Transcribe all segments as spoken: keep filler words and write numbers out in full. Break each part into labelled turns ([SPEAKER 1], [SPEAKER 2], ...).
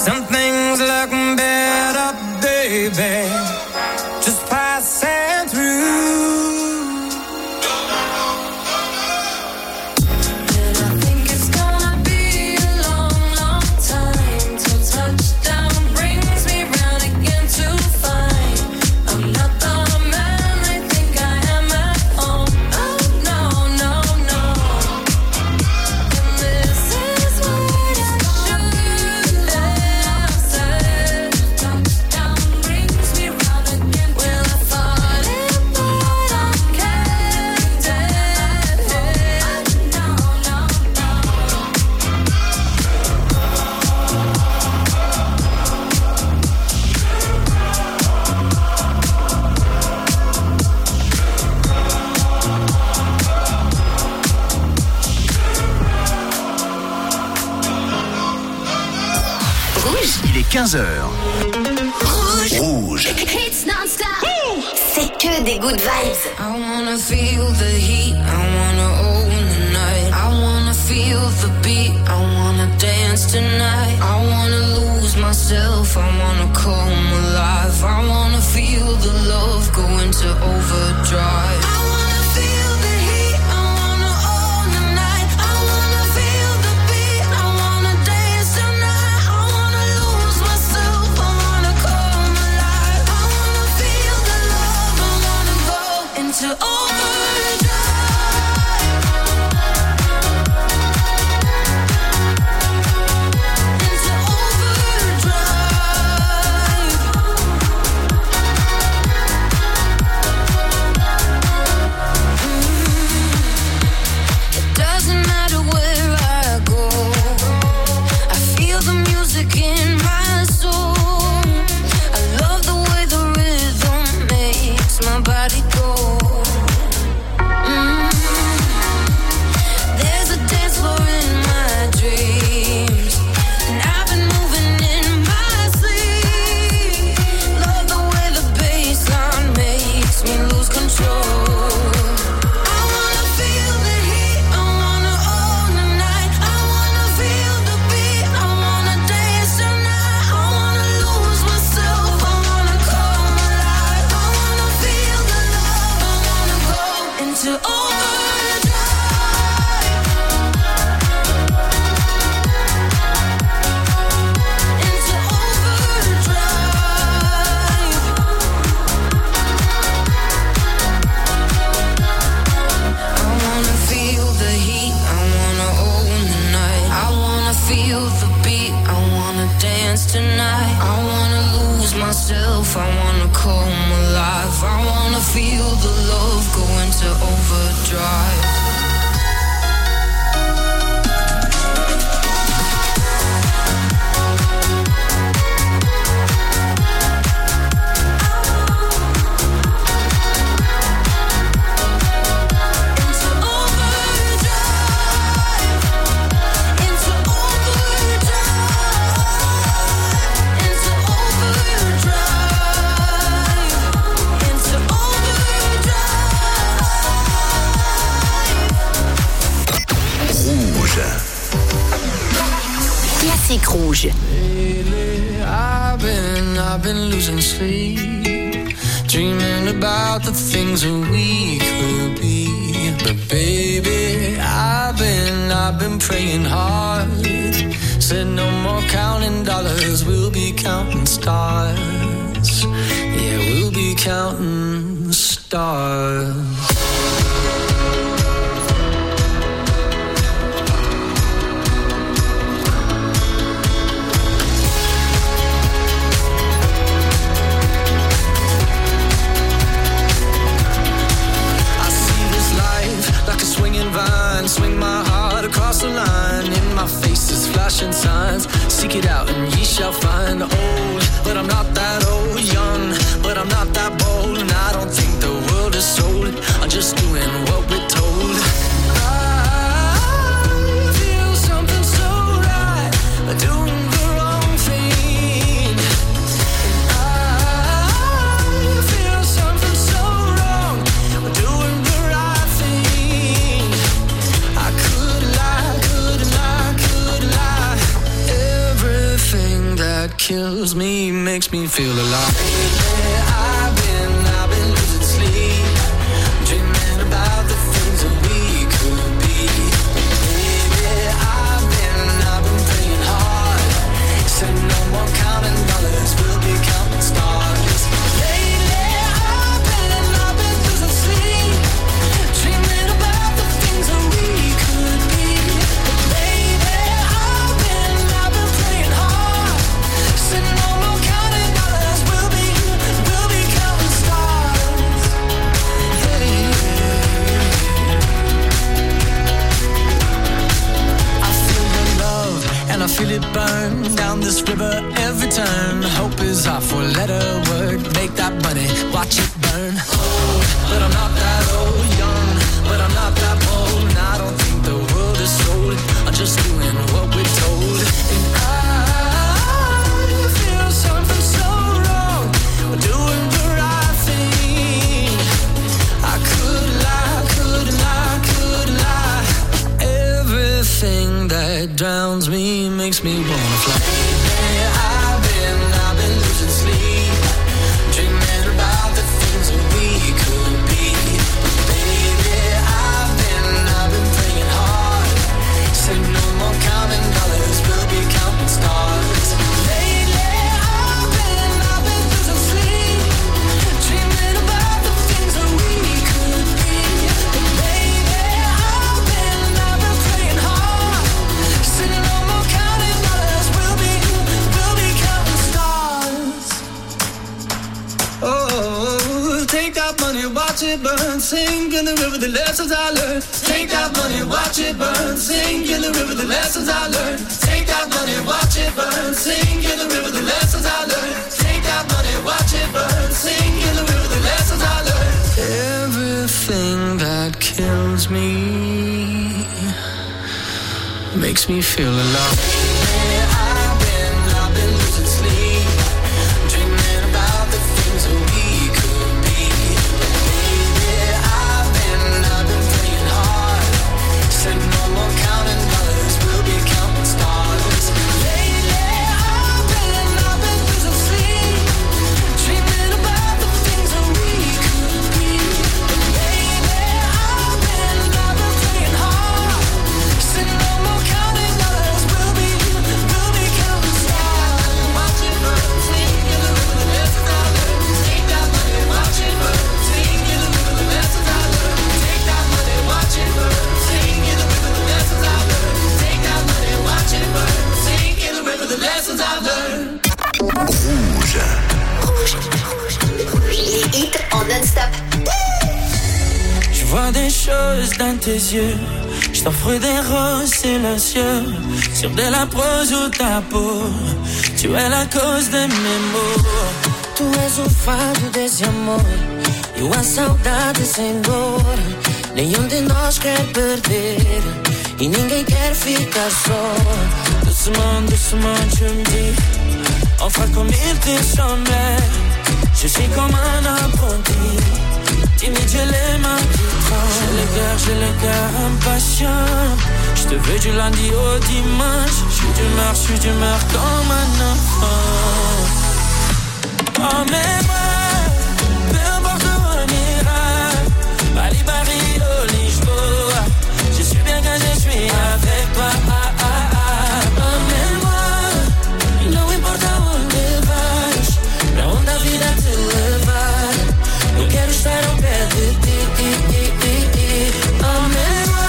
[SPEAKER 1] Some things look better, baby, just passing through.
[SPEAKER 2] quinze heures.
[SPEAKER 3] Rouge.
[SPEAKER 2] Rouge.
[SPEAKER 3] Hits non-stop. C'est que des good vibes.
[SPEAKER 1] I wanna feel the heat. I wanna own the night. I wanna feel the beat. I wanna dance tonight. I wanna lose myself. I wanna come alive. I wanna feel the love go into overdrive. I wanna feel the heat. I wanna own the night. I wanna feel the beat. I wanna dance tonight. I wanna lose myself. I wanna come alive. I wanna feel the love. I wanna go into overdrive. Into overdrive. Mm. It doesn't matter where I go. I feel the music in my soul. I love the way the rhythm makes my body go. Mm. There's a dance floor in my dreams, and I've been moving in my sleep. Love the way the bassline makes me lose control. I wanna feel the heat. I wanna own the night. I wanna feel the beat. I wanna dance tonight. I wanna lose myself. I wanna come alive. I wanna feel the love. I wanna go into overdrive. Into overdrive. I wanna feel the heat. I wanna own the night. I wanna feel the beat. I wanna dance tonight. I wanna lose myself. I wanna come alive. I wanna feel the love go into overdrive. Into overdrive. Into overdrive. Into overdrive. Into overdrive.
[SPEAKER 2] Rouge.
[SPEAKER 3] Classique rouge.
[SPEAKER 1] Lately, I've been, I've been losing sleep, dreaming about the things that we could be. But baby, I've been, I've been praying hard. Said no more counting dollars, we'll be counting stars. Yeah, we'll be counting stars. I see this life like a swinging vine. Swing my heart across the line. In my face is flashing signs. Seek it out and ye shall find. Old, but I'm not that old. Young, but I'm not that bold. And I don't think the world is sold. I'm just doing what we're told. I feel something so right, doing the wrong thing. And I feel something so wrong, doing the right thing. I could lie, could lie, could lie. Everything that
[SPEAKER 2] that kills me makes me feel alive. Lately I've been, I've been losing sleep, dreaming about the things that we could be. Baby, I've been, I've been praying hard, said no more counting dollars, we'll be counting stars. Lately I've been, I've been losing sleep, dreaming about the things that we could be. Baby, I've been, I've been praying hard, said no more counting dollars, we'll be, we'll be counting stars. Hey. I feel the love and I feel it burn down this river every turn. Hope is our four-letter word. Make that money, watch it burn. Old, but I'm not that old. Young, but I'm not that bold. And I don't think the world is sold. I'm just doing what we're told. And I feel something so wrong. We're doing the right thing. I could lie, could lie, could lie. Everything that drowns me makes me wanna fly. Lately I've been, I've been losing sleep, dreaming about the things that we could be. Baby, I've been, I've been praying hard, said no more counting dollars, we'll be counting stars. Lately I've been, I've been losing sleep, dreaming about the things that we could be. Baby, I've been, I've been praying hard, said no more counting dollars, we'll be, we'll be counting stars. Oh, take that money, watch it burn, sink in the river, the lessons I learned. Take that money, watch it burn, sink in the river, the lessons I learned. Take that money, watch it burn, sink in the river, the lessons I learned. Take that money, watch it burn, sink in the river, the lessons I learned. Everything that kills me makes me feel alive. Lately I've been, I've been losing sleep, dreaming about the things that we could be. Baby, I've been, I've been praying hard, said no more counting dollars, we'll be counting stars. Lately I've been, I've been losing sleep, dreaming about the things that we could be. Baby, I've been, I've been praying hard, said no more counting dollars, we'll be, we'll be counting stars. Watch it burn, sink in the river, the lessons I learned. Take that money, watch it burn, sink in the river, the lessons I learned. Take that money, watch it burn, sink in the river, the lessons I learned. Take that money, watch it burn, sink in the river, the lessons I learned.
[SPEAKER 3] Rouge. Les hits en non-stop.
[SPEAKER 4] Je vois des choses dans tes yeux, je t'offre des roses silencieux, sur de la prose ou ta peau, tu es la cause de mes maux. Tu és o fado desse amor e a saudade sem dor. Nenhum de nós quer perder e ninguém quer ficar só. Doucement, doucement tu me dis, enfin comme il te semblait, je suis comme un apprenti. Timide, j'ai les mains qui tremblent. J'ai le cœur, j'ai le cœur impatient. Je te veux du lundi au dimanche. Je suis d'humeur, je suis d'humeur comme un enfant. Emmène-moi, peu importe où on ira. Bali, Barrio, Lisboa. Je suis bien quand je suis avec toi. Ah, ah, ah. Emmène-moi, e não importa onde vais, pra onde a vida te levar. Eu quero estar ao pé de ti. Emmène-moi,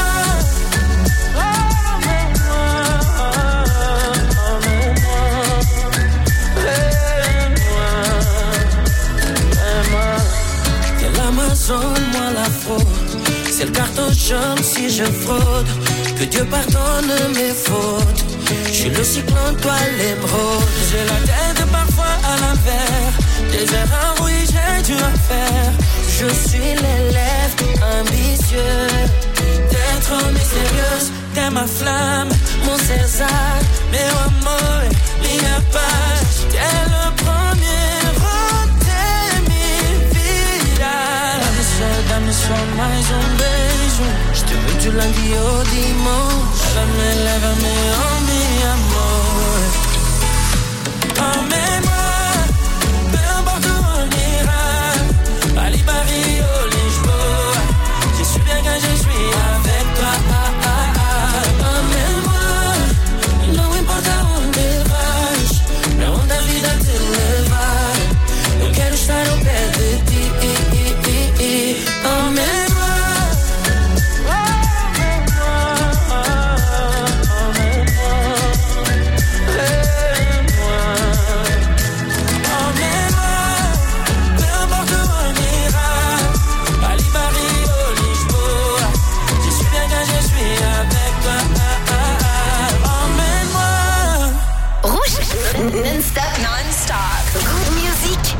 [SPEAKER 4] moi la faute, c'est le carton jaune si je fraude. Que Dieu pardonne mes fautes. Je suis le cyclone, toi l'émeraude. J'ai la tête parfois à l'envers, des erreurs, oui j'ai dû en faire. Je suis l'élève ambitieux, t'es trop mystérieuse, t'es ma flamme, mon César, meu amor, minha paz. T'es le premier rote mi vida. Dá-me só, dá-me só mais um beijo. Je te veux du lundi au dimanche. Lève-me, lève-me, oh mi amor.
[SPEAKER 3] Non-stop.
[SPEAKER 5] Non-stop.
[SPEAKER 3] Good music.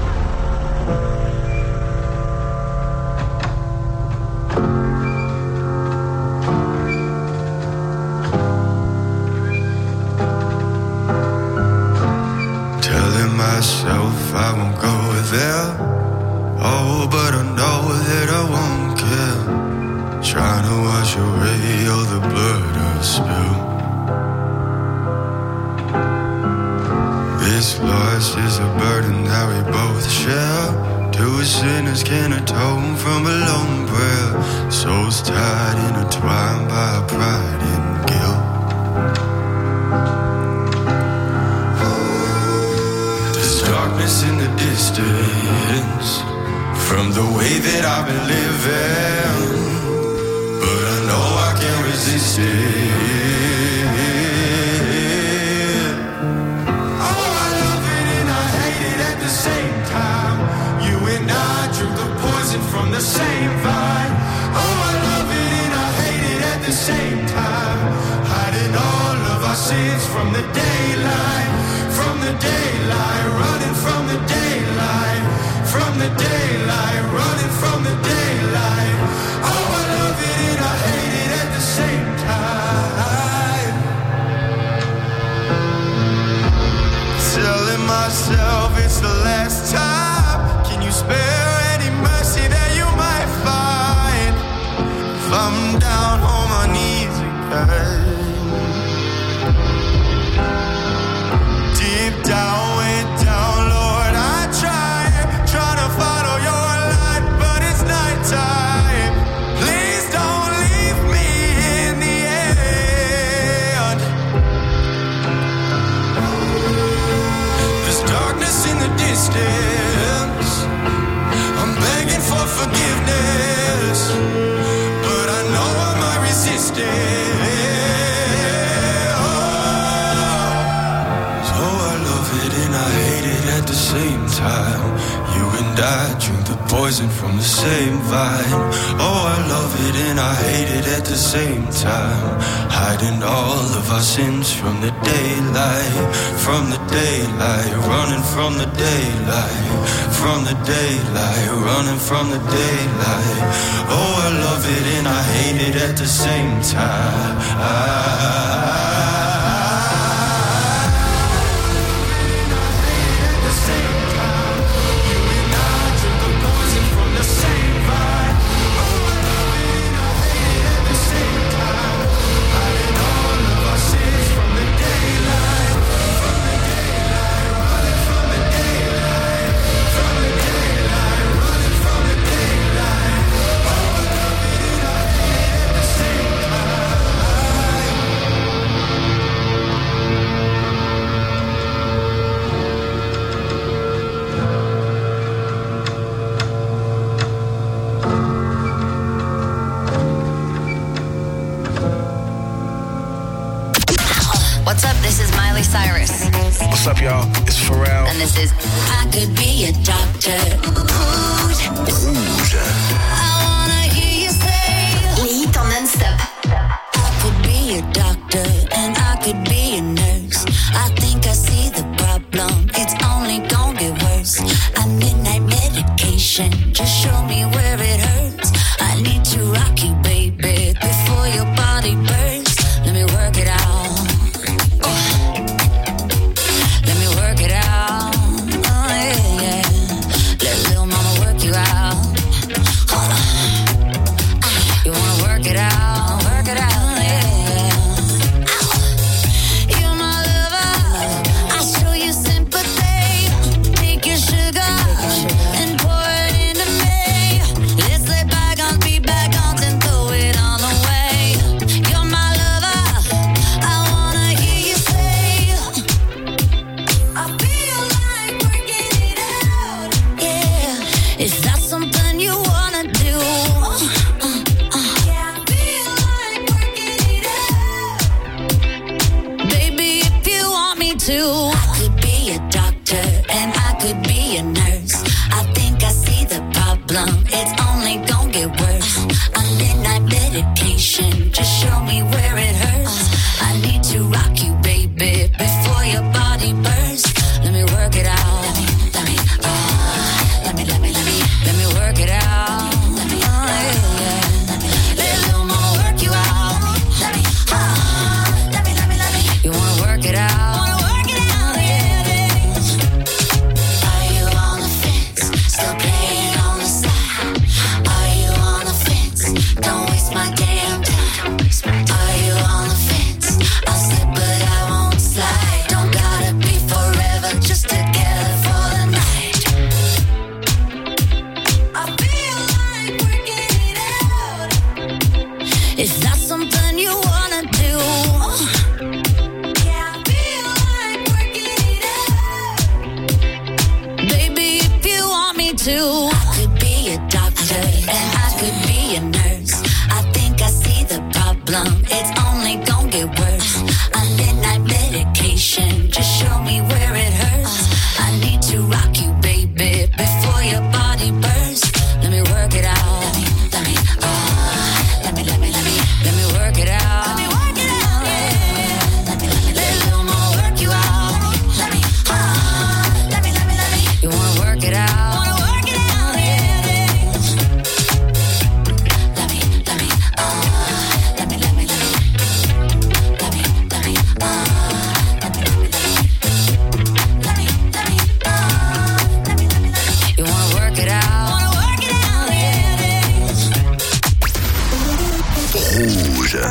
[SPEAKER 6] Telling myself I won't go there. Oh, but I know that I won't care. Trying to wash away all the blood I've spilled. This loss is a burden that we both share. Two sinners can atone from a lone prayer. Souls tied, intertwined by pride and guilt. There's darkness in the distance from the way that I've been living, but I know I can't resist it. Same time, you and I drink the poison from the same vine. Oh, I love it and I hate it at the same time. Hiding all of our sins from the daylight, from the daylight, running from the daylight, from the daylight, running from the daylight. Oh, I love it and I hate it at the same time. Telling myself it's the last time. Can you spare any mercy that you might find? If I'm down on my knees again, deep down, way down, Lord, I try, try to follow your light, but it's nighttime. Please don't leave me in the end. Darkness in the distance, I'm begging for forgiveness, but I know I might resist it. Oh, so I love it and I hate it at the same time. You and I drink the poison from the same vine. Oh, I love it and I hate it at the same time. Hiding all of our sins from the daylight, from the daylight, running from the daylight, from the daylight, running from the daylight. Oh, I love it and I hate it at the same time. I
[SPEAKER 7] What's up, y'all? It's Pharrell.
[SPEAKER 1] And this is I Could Be a Doctor. Rouge.
[SPEAKER 7] Rouge.
[SPEAKER 1] I wanna hear you say
[SPEAKER 3] Les hits en non-stop.
[SPEAKER 1] I could be a doctor and I could be a nurse. I think I see the problem. It's only gonna get worse. I midnight medication. Just show me where it hurts. I need to rock you, baby, before your body bursts. Let me work it out. Hold on. too. I could be a doctor and I could be a nurse. I think I see the problem, it's only gonna get worse. A midnight medication, just show me where it hurts. I need to rock you, baby, before your body bursts. Let me work it out. Let me, let me, uh, let me, let me, let me, let me work it out. Let me work it out, yeah. Let me, let me, let a little more work you out. Let me, uh, let me, let me, let me. You wanna work it out? Wanna work it out, yeah. Let me, let me, uh, let me, let me, let me, let me, let me, uh, let me, let me, let me, let me, let me, uh, let me, let me, let me. You wanna work it out? Wanna work it out, yeah.
[SPEAKER 5] Rouge.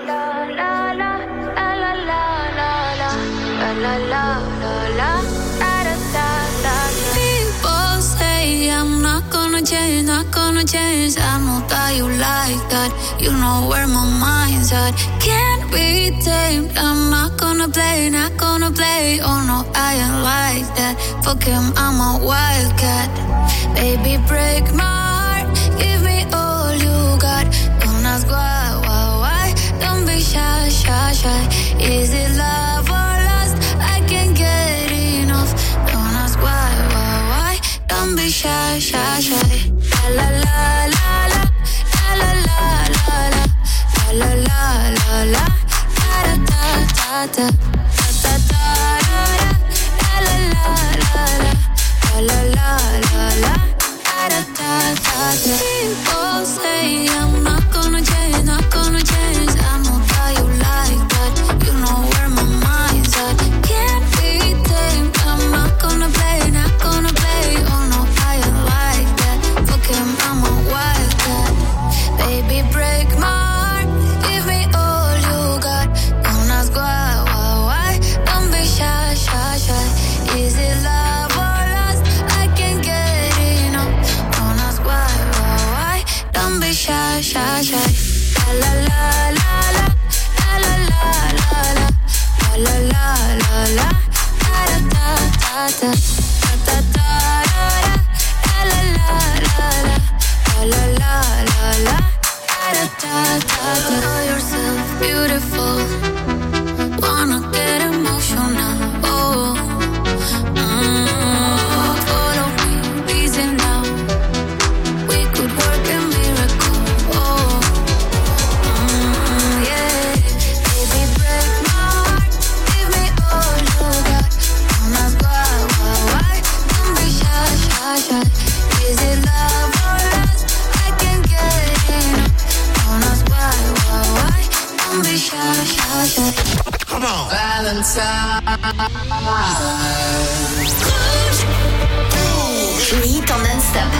[SPEAKER 1] People say I'm not gonna change, not gonna change. I know that you like that. You know where my mind's at. Can't be tamed. I'm not gonna play, not gonna play. Oh no, I ain't like that. Fuck him, I'm a wildcat. Baby, break my heart. Give me all you got. Don't ask why, why, why. Don't be shy, shy, shy. Is it love or lust? I can't get enough. Don't ask why, why, why. Don't be shy, shy, shy. La la la la la la la la la la la la la da da da da da da da la la la la la la la la da da da da. People say I'm not gonna change, not gonna change. I know that you like that. You know where my mind's at. Can't be tamed. I'm not gonna play, not gonna play. Oh no, I ain't like that. Fuck him, I'm a wildcat. Baby, break my heart. Give me all you got. Don't ask why, why, why. Don't be shy, shy, shy. Is it love or lust? I can't get enough. Don't ask why, why, why. Don't be shy, shy, shy. La la la la la la la la la la la la la da da da da da da da la la la la la la la la da da da da. Know yourself beautiful. Wanna get emotional. Oh, mm, follow me, easy now. We could work a miracle. Oh, mm, yeah. Baby, break my heart. Give me all you got. Don't ask why, why, why. Don't be shy, shy, shy. Is it love or lust? I can't get enough. Don't ask why, why, why. Don't be shy, shy, shy.
[SPEAKER 5] Come on.
[SPEAKER 1] Valentine.
[SPEAKER 3] Le hit en non-stop.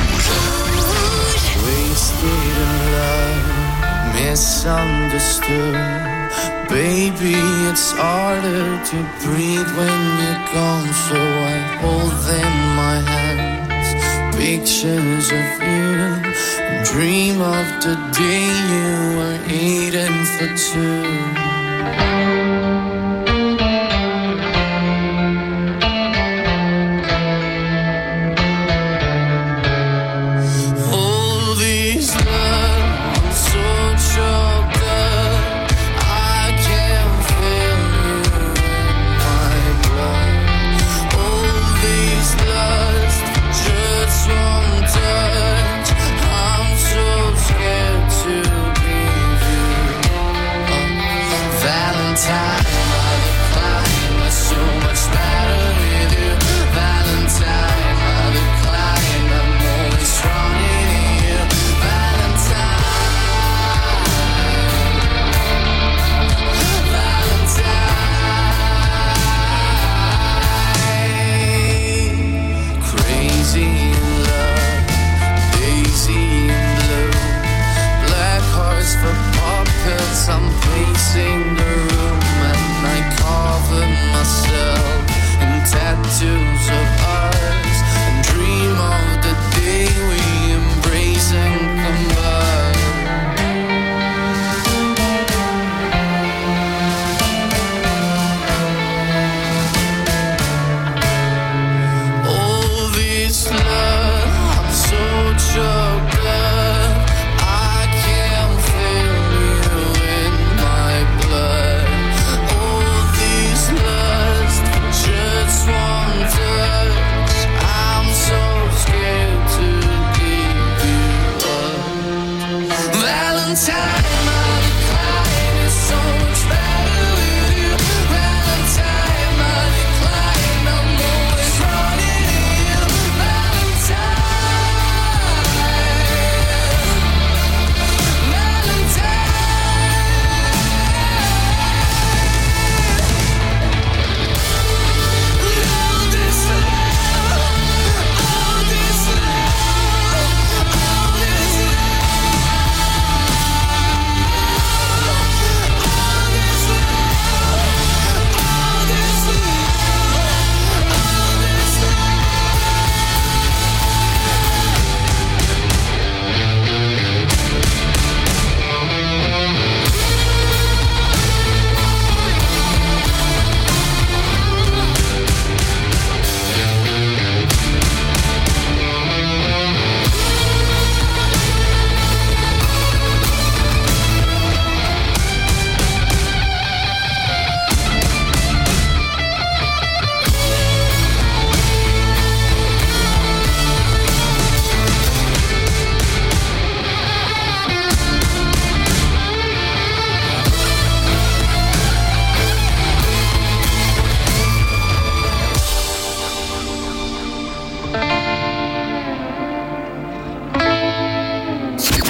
[SPEAKER 4] Wasted in love, misunderstood. Baby, it's harder to breathe when you're gone, so I hold in my hands pictures of you and dream of the day you were eating for two. All these love, so choked up, I can feel you in my blood. All these lust, just one touch, I'm so scared to leave you.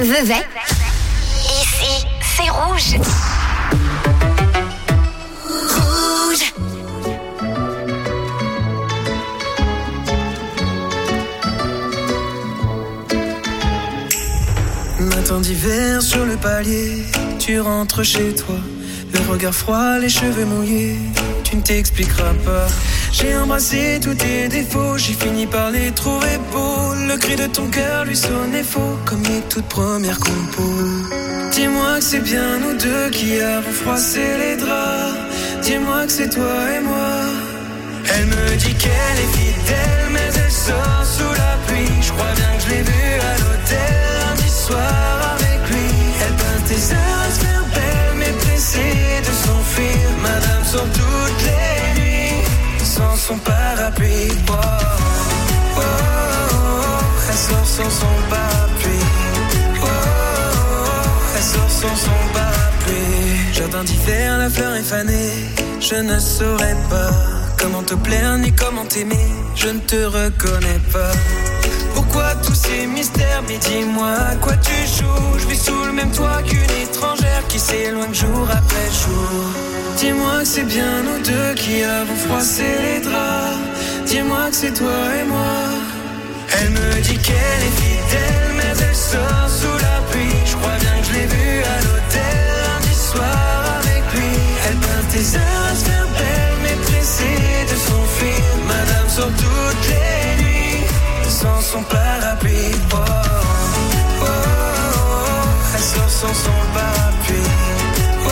[SPEAKER 3] Vevey. Ici, c'est rouge. Rouge.
[SPEAKER 8] Matin d'hiver sur le palier, tu rentres chez toi, le regard froid, les cheveux mouillés, tu ne t'expliqueras pas. J'ai embrassé tous tes défauts, j'ai fini par les trouver beaux. Le cri de ton cœur lui sonnait faux, comme mes toutes premières compos. Dis-moi que c'est bien nous deux qui avons froissé les draps. Dis-moi que c'est toi et moi. Elle me dit qu'elle est fidèle, mais elle sort sous la pluie. Je crois bien que je l'ai vue à l'hôtel lundi soir avec lui. Elle peint tes heures à se faire belle, mais pressée de s'enfuir. Madame sort toutes les nuits sans son parapluie. Oh, oh, oh, oh. Elle sort sans son parapluie. Oh, oh, oh. Elle sort sans son parapluie. Jardin d'hiver, la fleur est fanée. Je ne saurais pas comment te plaire ni comment t'aimer. Je ne te reconnais pas. Pourquoi tous ces mystères? Mais dis-moi à quoi tu joues. Je vis sous le même toit qu'une étrangère qui s'éloigne jour après jour. Dis-moi que c'est bien nous deux qui avons froissé les draps. Dis-moi que c'est toi et moi. Elle me dit qu'elle est fidèle, mais elle sort sous la pluie. Je crois bien que je l'ai vue à l'hôtel lundi soir avec lui. Elle peint tes heures à se faire belle, mais pressée de s'enfuir. Madame sort toutes les nuits sans son parapluie. Oh, oh, oh, oh. Elle sort sans son parapluie. Oh, oh,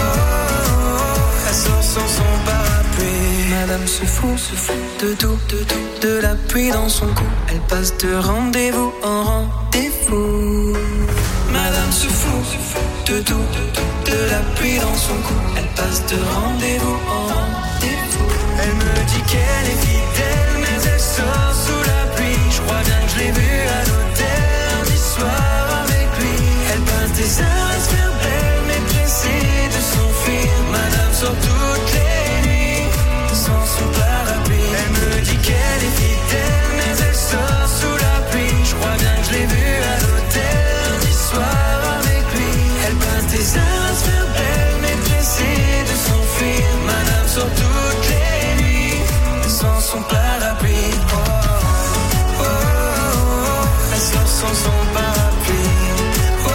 [SPEAKER 8] oh. Elle sort sans son parapluie. Madame se fout, se fout de tout, de tout, de la pluie dans son cou. Elle passe de rendez-vous en rendez-vous. Madame se fout, se fout de tout, de tout, de la pluie dans son cou. Elle passe de rendez-vous en rendez-vous. Elle me dit qu'elle est fidèle, mais elle sort sous la pluie. Je crois bien que je l'ai vue à l'hôtel lundi soir avec lui. Elle peint tes heures à se faire belle, mais pressée de s'enfuir. Madame sort toutes les nuits sans son parapluie. Elle me dit qu'elle est fidèle, mais elle sort sous la pluie. Je crois bien que je l'ai vue à l'hôtel lundi soir avec lui. Elle peint tes heures à se faire belle, mais pressée de s'enfuir. Madame sort toutes les nuits sans son parapluie. Oh, oh, oh, oh. Elle sort sans son parapluie. Oh, oh,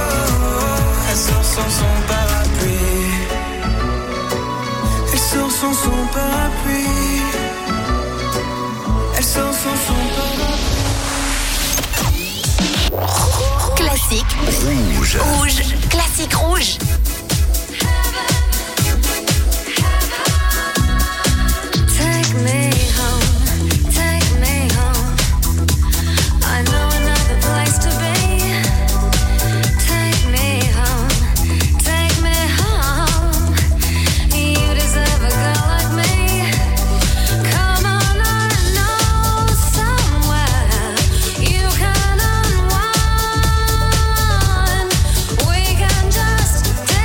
[SPEAKER 8] oh. Elle sort sans son parapluie. Elle sort sans son parapluie. Elle sort sans son parapluie.
[SPEAKER 3] Classique.
[SPEAKER 5] Rouge.
[SPEAKER 3] Rouge. Classique rouge.
[SPEAKER 1] Take me home, take me home. I know another place to be. Take me home, take me home. You deserve a girl like me. Come on, I know somewhere you can unwind. We can just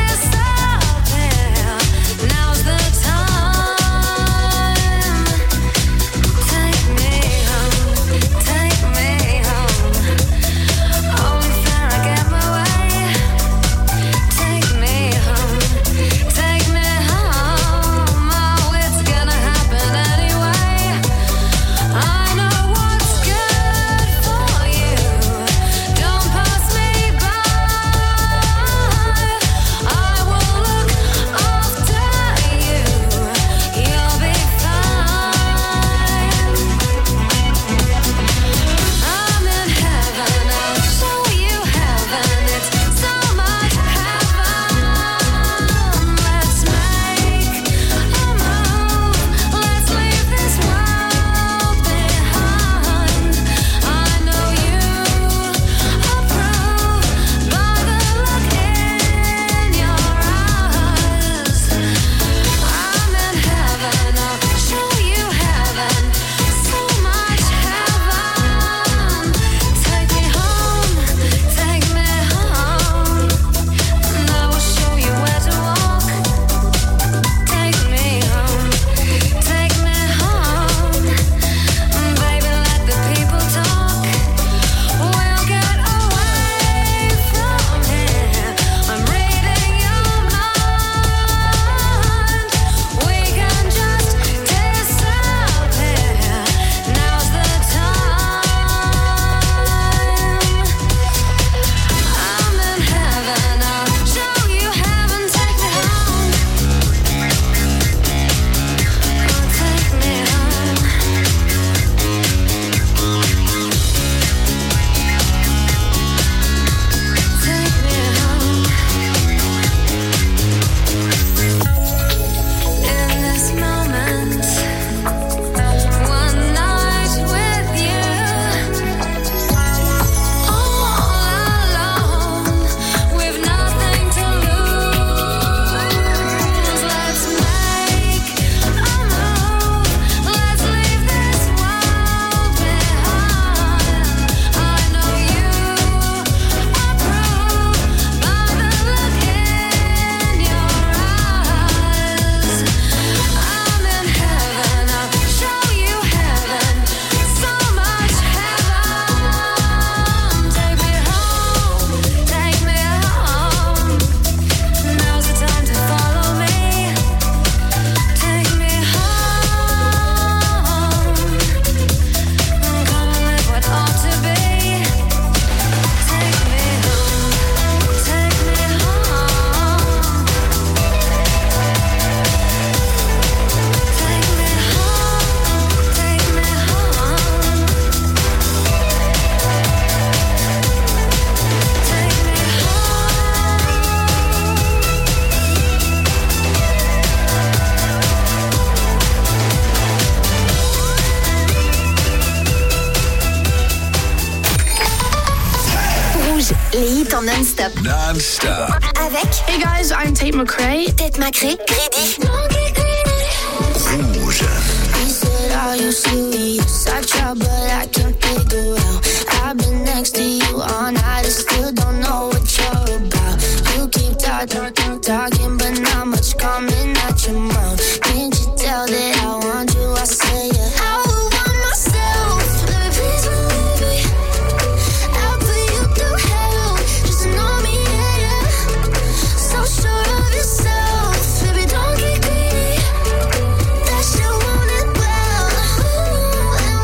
[SPEAKER 3] Les hits en non-stop.
[SPEAKER 5] Non-stop.
[SPEAKER 3] Avec
[SPEAKER 9] Hey guys, I'm Tate McRae.
[SPEAKER 3] Tate McRae, Greedy.
[SPEAKER 5] Rouge.
[SPEAKER 10] He said, are you serious? I try, but I can't figure out. I've been next to you all night, I still don't know what you're about. You keep talking, talking, talking, but not much coming out your mouth. Can't you tell that I want you? I say yeah. I would want myself. Baby, please believe me. I'll put you through hell just to know me, yeah, yeah. So sure of yourself, baby, don't get greedy. That you want it well, ooh, and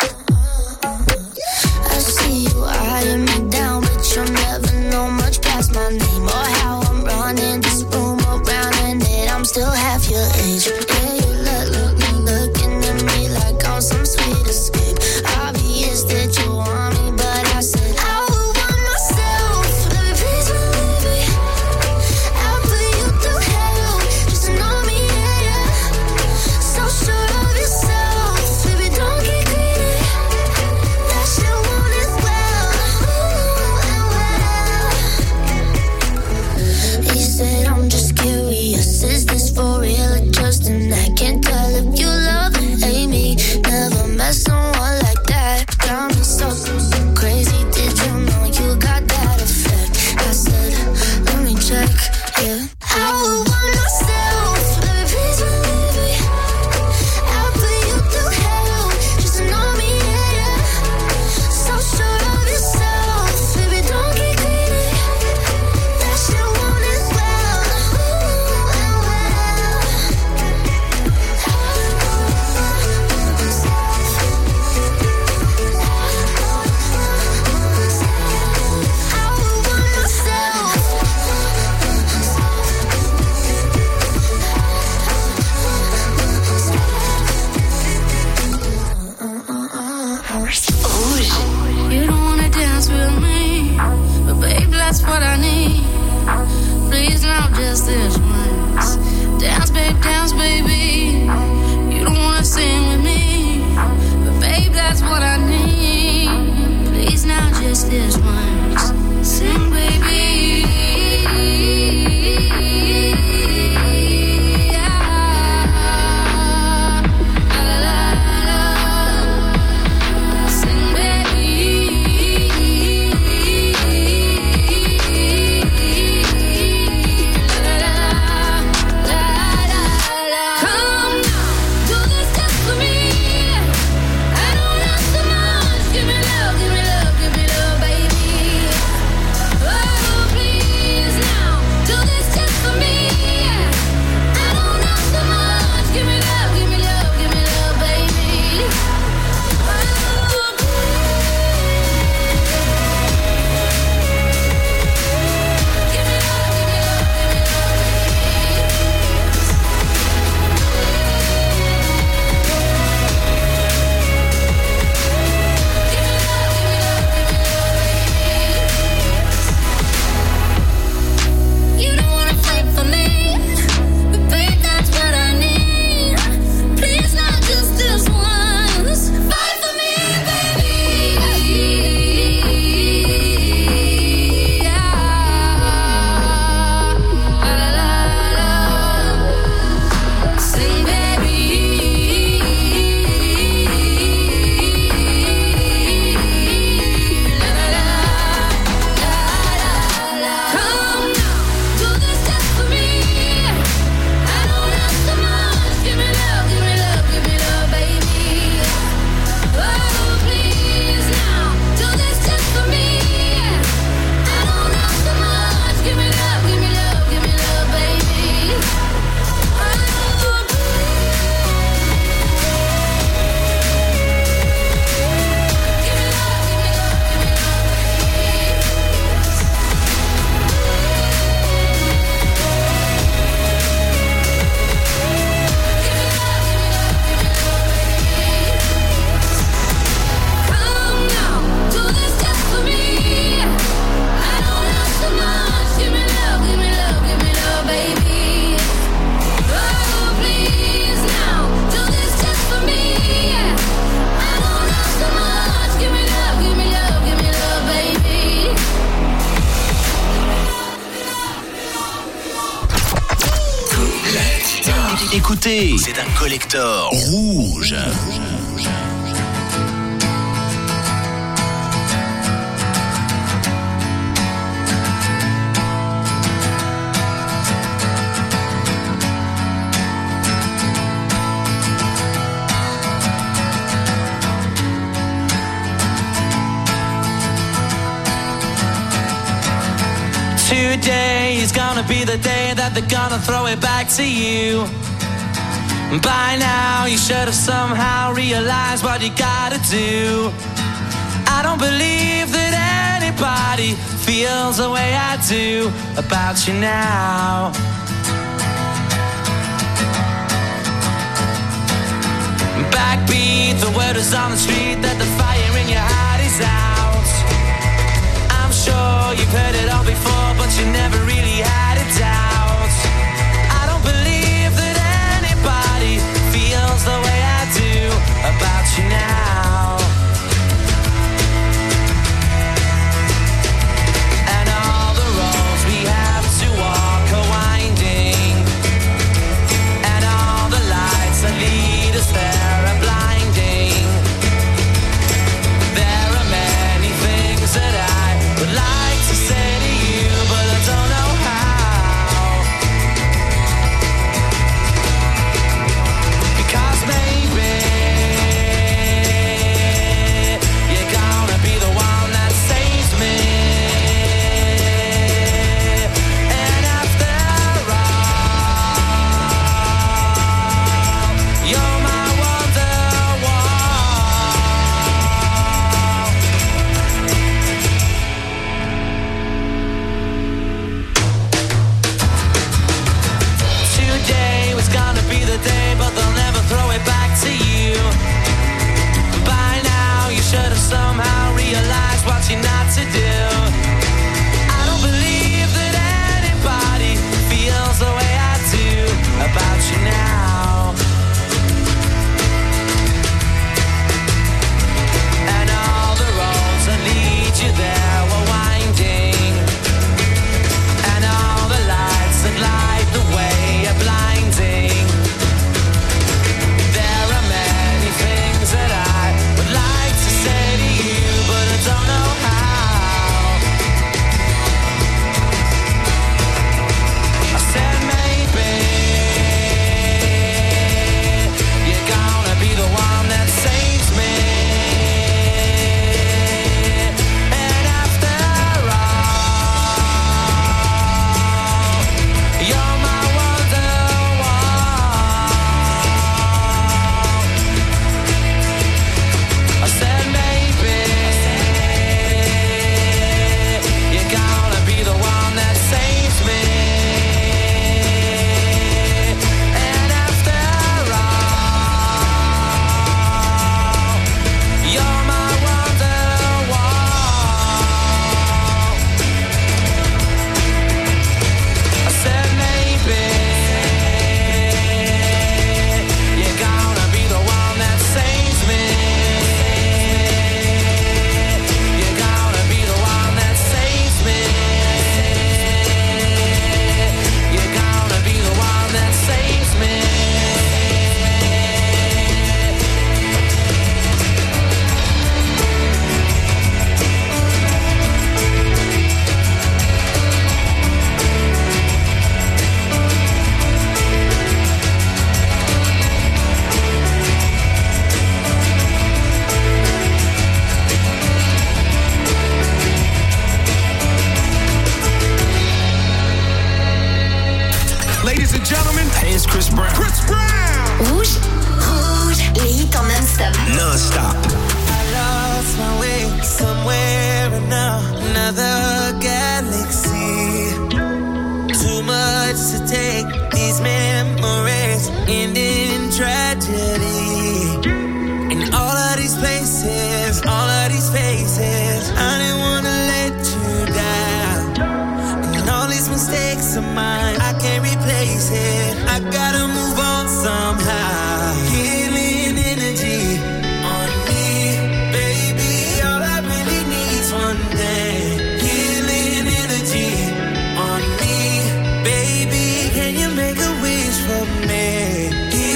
[SPEAKER 10] well. I see you eyeing me down, but you'll never know much past
[SPEAKER 5] C, c'est un collector rouge.
[SPEAKER 4] Today is gonna be the day that they're gonna throw it back to you. By now you should have somehow realized what you gotta do. I don't believe that anybody feels the way I do about you now. Backbeat, the word is on the street that the fire in your heart is out. I'm sure you've heard it all before, but you never really had a doubt. I don't believe that anybody feels the way I do about you now. And all the roads we have to walk are winding, and all the lights that lead us there are blinding. There are many things that I would like to say to you, but I don't know how. Because maybe you're gonna be the one that saves me. And after all, you're my wonderwall. Today was gonna be the day, but they'll never throw it back to you. By now you should have somehow realized what you're not to do. I don't believe that anybody feels the way I do about you now. And all the roads that lead you there were winding, and all the lights that light the way are blinding. There are many things that I would like to say to you, but I don't know how. I said maybe you're gonna be the one that saves me. And after all, you're my wonderwall. I said maybe you're gonna be the one that saves me. And after all, you're my wonderwall. I said maybe you're gonna be the one that saves me. You're gonna be the one that saves me. You're gonna be the one that saves me.
[SPEAKER 7] Ladies and gentlemen,
[SPEAKER 5] Hey, it's Chris Brown.
[SPEAKER 7] Chris Brown.
[SPEAKER 3] Rouge, rouge, les hits en non-stop.
[SPEAKER 5] Non-stop.
[SPEAKER 8] I lost my way somewhere in another galaxy. Too much to take, these memories end in tragedy. In all of these places, all of these faces, I didn't wanna let you down. And all these mistakes of mine, I can't replace it. I gotta move on somehow. Healing energy on me, baby. All I really need's one thing. Healing energy on me, baby. Can you make a wish for me?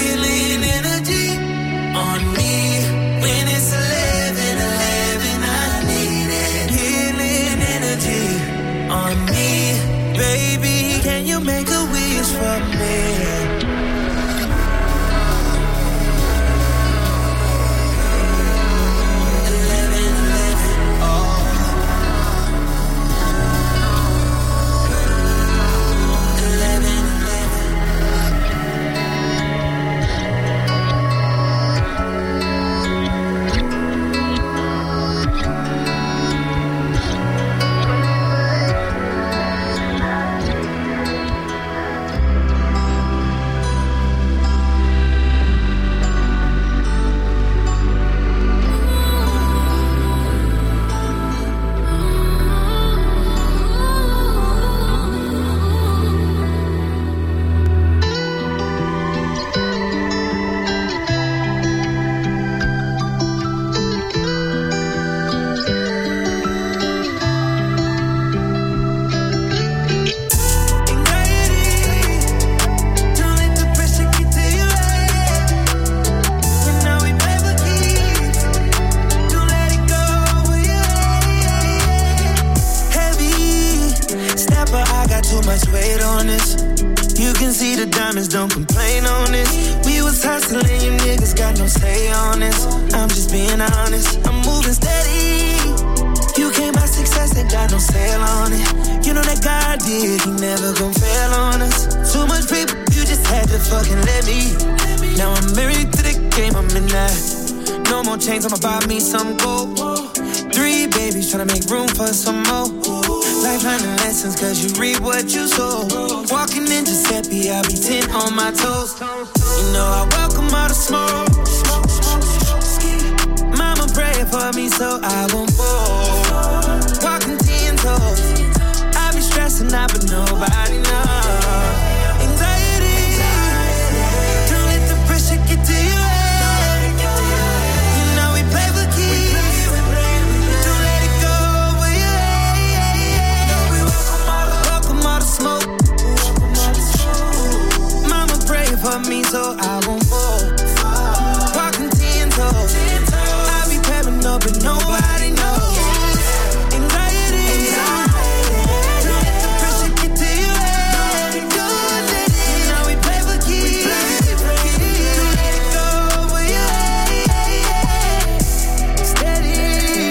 [SPEAKER 8] got no say on this. I'm just being honest. I'm moving steady. You came by success, ain't got no sale on it. You know that God did, he never gon' fail on us. Too much paper, you just had to fucking let me. Now I'm married to the game, I'm in that. No more chains, I'ma buy me some gold. Three babies, tryna make room for some more. Life learning lessons, cause you reap what you sow. Walking in Giuseppe, I'll be ten on my toes. You know I welcome all the smoke. Mama pray for me so I won't fall. Walking ten toes. I be stressing out but nobody knows. Anxiety, don't let the pressure get to you. You know we play for keeps. Don't let it go over your head. We welcome all the, welcome all the smoke. Mama pray for me so I won't fall. Walking ten toes. I be pairing up but nobody knows. Anxiety, don't let the pressure get to you. Don't let it. You know we play for keeps. Don't let it go over your head. Steady.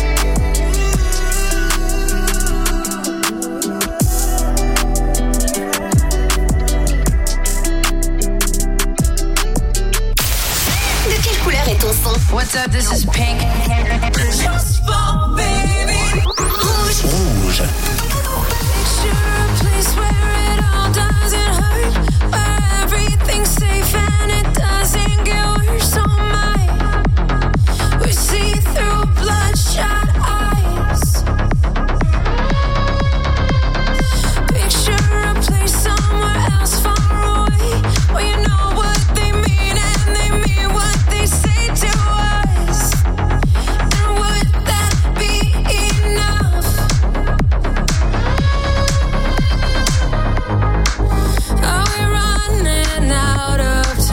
[SPEAKER 3] De quelle couleur est ton son?
[SPEAKER 1] What's up, this is Pink. Just fall, baby.
[SPEAKER 3] Rouge.
[SPEAKER 5] Rouge.
[SPEAKER 1] Picture a place where it all doesn't hurt, where everything's safe and it doesn't get worse. Oh my, we see through bloodshot eyes. Picture a place somewhere else far away, where you know what they mean and they mean what they say to us. And would that be enough? Are we running out of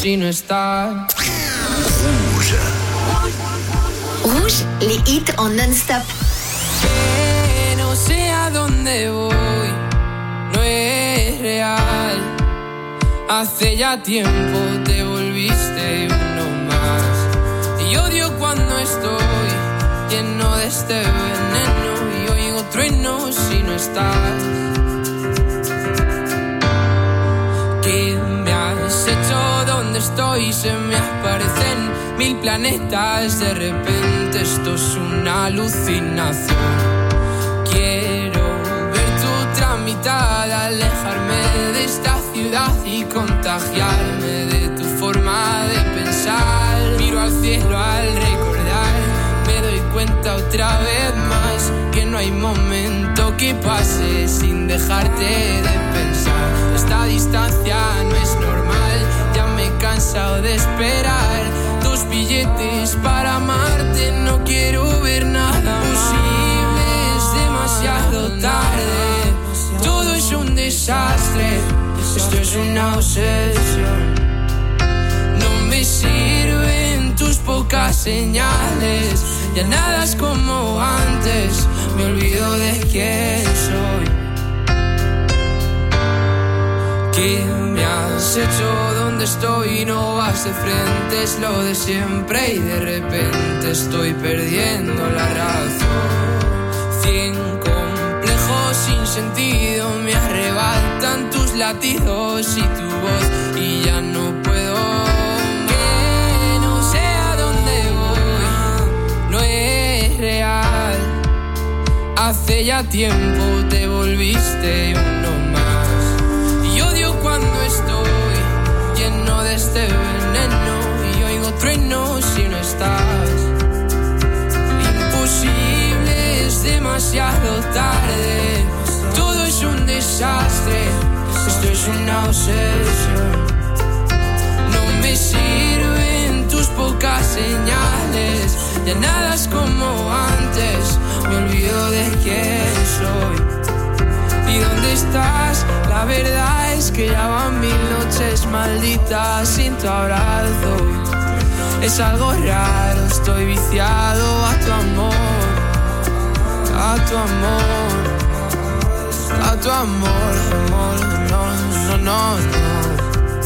[SPEAKER 4] si no estás.
[SPEAKER 5] Rouge.
[SPEAKER 3] Rouge, les hits en non-stop.
[SPEAKER 4] Que no sé a dónde voy, no es real. Hace ya tiempo te volviste uno más. Y odio cuando estoy lleno de este veneno y oigo truenos si no estás. ¿Qué me has hecho? ¿Dónde estoy? Se me aparecen mil planetas. De repente esto es una alucinación. Quiero ver tu tramitada, alejarme de esta ciudad y contagiarme de tu forma de pensar. Miro al cielo al recordar, me doy cuenta otra vez más que no hay momento que pase sin dejarte de pensar. Esta distancia no es normal, ya me he cansado de esperar tus billetes para amarte. No quiero ver nada posible, es demasiado tarde. Todo es un desastre, esto es una obsesión. No me sirven tus pocas señales, ya nada es como antes, me olvido de quién soy. ¿Qué me has hecho? ¿Dónde estoy? No vas de frente, es lo de siempre y de repente estoy perdiendo la razón. Cien complejos sin sentido me arrebatan tus latidos y tu voz y ya no puedo. Que no sé a dónde voy, no es real. Hace ya tiempo te volviste uno más. Y odio cuando estoy lleno de este veneno y oigo truenos si no estás. Imposible, es demasiado tarde. Todo es un desastre, esto es una obsesión. No me sirven tus pocas señales, ya nada es como antes, me olvido de quién soy. ¿Y dónde estás? La verdad es que ya van mil noches malditas sin tu abrazo. Es algo raro, estoy viciado a tu amor, a tu amor, a tu amor, amor, no, no, no, no.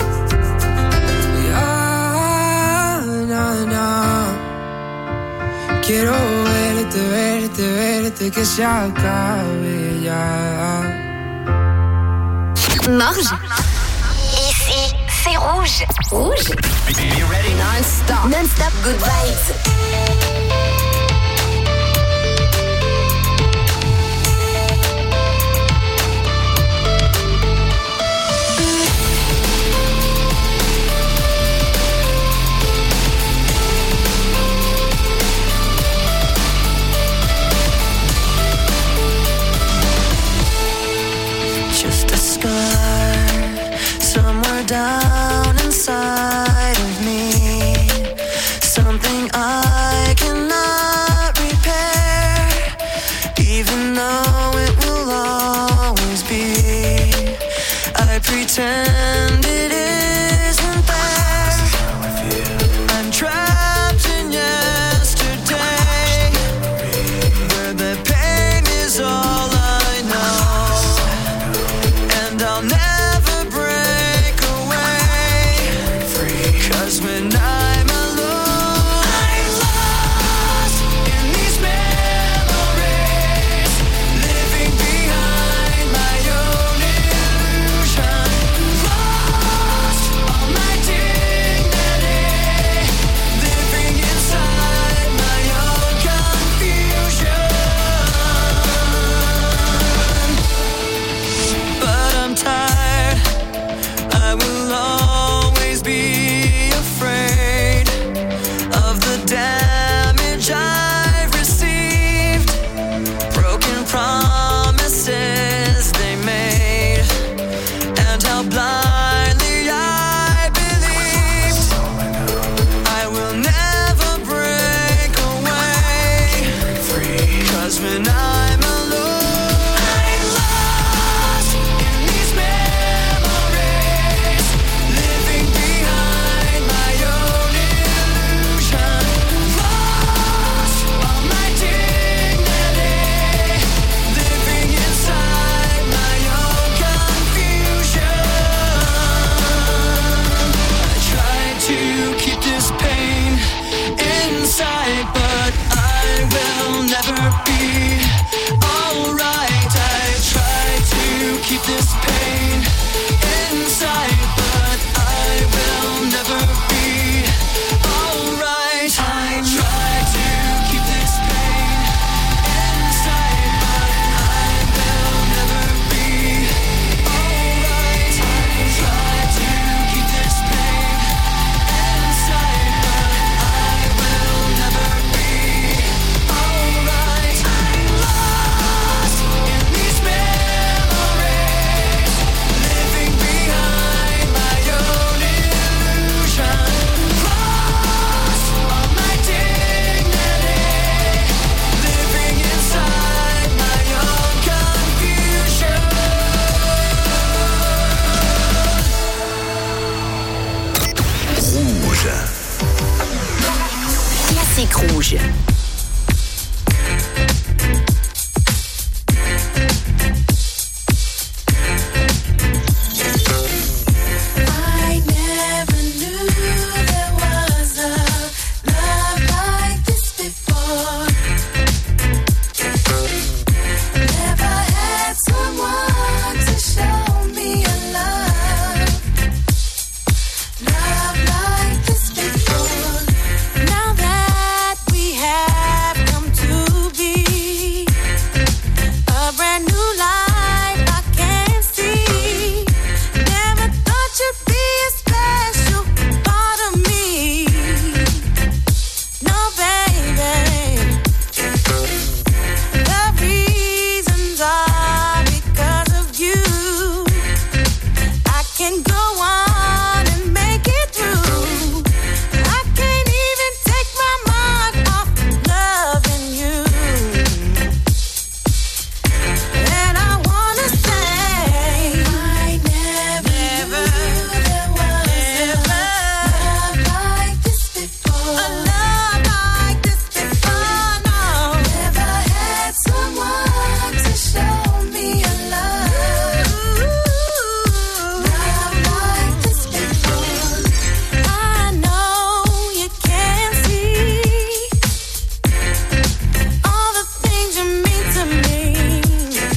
[SPEAKER 4] Ya, na, na. Quiero verte, verte, verte, que se acabe ya.
[SPEAKER 3] Morge. Ici, c'est Rouge. Rouge. Non-stop. Non-stop good vibes.
[SPEAKER 11] Down inside of me, something I cannot repair, even though it will always be. I pretend it isn't there. I'm trapped in yesterday, where the pain is all I know, and I'll never. When I'm alone, I'm lost in these memories, living behind my own illusion. keep this pain inside, but I will never be alright. I try to keep this pain inside, but I will never be alright. I try to keep this pain inside, but I will never be alright. I'm lost in these memories, living behind my own illusion. Lost all my dignity, living inside my own confusion.
[SPEAKER 5] Rouge.
[SPEAKER 12] Classique rouge.
[SPEAKER 11] I never knew there was a love like this before. Never had someone to show me a love, love like this before. Now that we have come to be a brand new